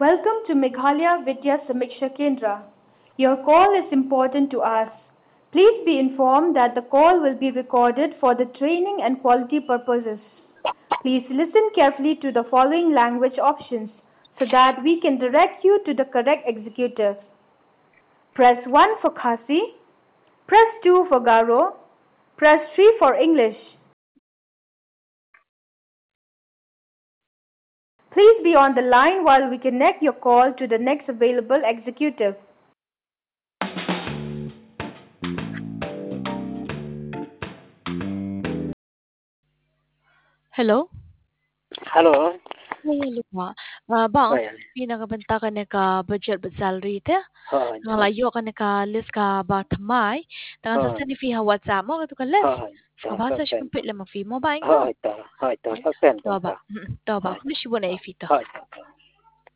Welcome to Meghalaya Vidya Samiksha Kendra. Your call is important to us. Please be informed that the call will be recorded for the training and quality purposes. Please listen carefully to the following language options so that we can direct you to the correct executive. Press 1 for Khasi, press 2 for Garo, press 3 for English. Please be on the line while we connect your call to the next available executive. Hello? Hello. Hello po. Bang, Ayan. pinakabanta ka na ka budget ba salary te? Hoy. Ngalayo ka na ka list ka ba tamay? Tangan sa Hoy. ni fi hawat sa mo kato ka list. Hoy. Ta Kabasa siya suspend. kumpit lang fi mo ba ing no? Hoy ta. Hoy ta suspend To ba? ta. To ba? Hoy. Kung siya na ifito. Hoy.